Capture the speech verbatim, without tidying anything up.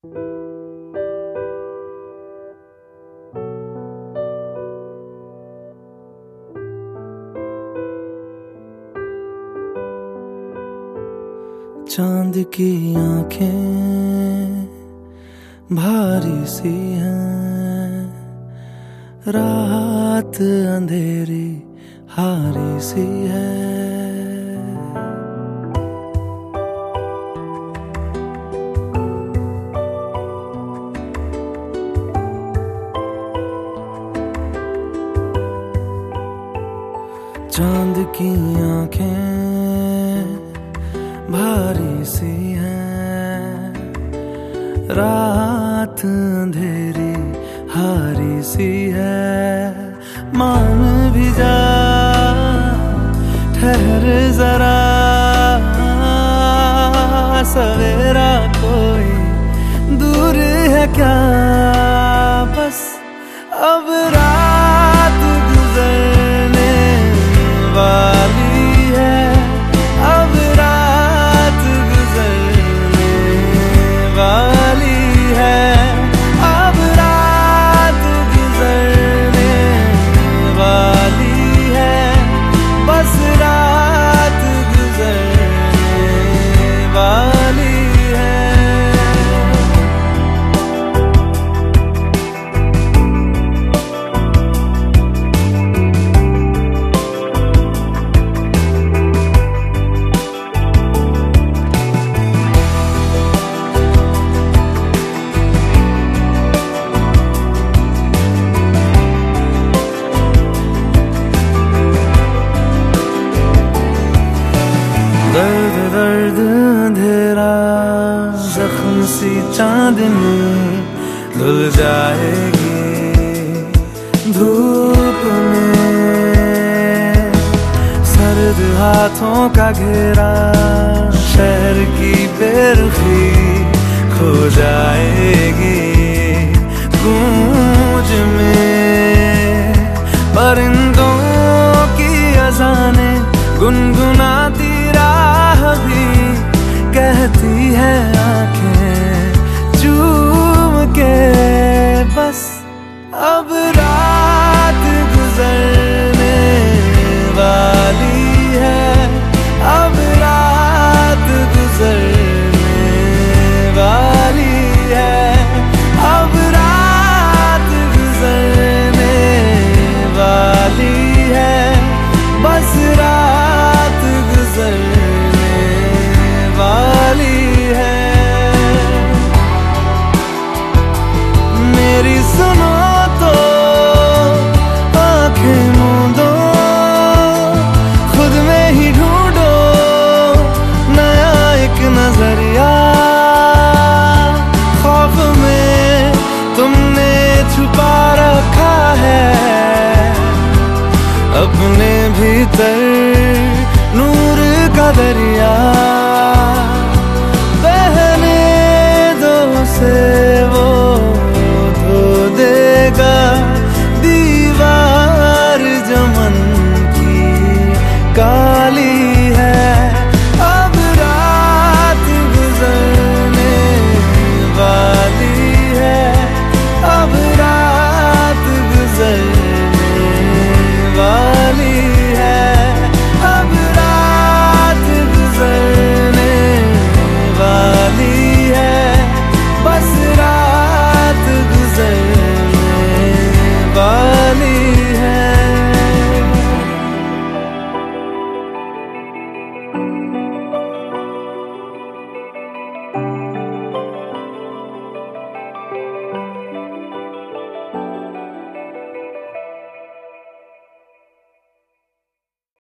चांद की आंखें भारी सी हैं, रात अंधेरी हारी सी है। चांद की आंखें भारी सी हैं, रात अंधेरी हारी सी है। मान भी जा, ठहर जरा, सवेरा कोई दूर है क्या? बस अब रात गुजरने वाली है, अब रात गुजरने वाली है, अब रात गुजरने वाली है, बस रात गुजरने वाली है। दर्द दर्द अंधेरा जख्म सी चांदनी धुल जाएगी धूप में। सर्द हाथों का घेरा शहर की बेरुखी खो जाएगी गूंज में। परिंदों की अज़ानें गुनगुनाती राह भी कहती है आंखें चूम के, बस अब रात गुजरने वाली है, अब रात गुजरने वाली है, अब रात गुजरने वाली है, बस रात गुजरने वाली है। मेरी सुनो तो आंखें मूंदो, खुद में ही ढूंढो नया एक नजरिया। खौफ में तुमने छुपा रखा है अपने भीतर नूर का दरिया।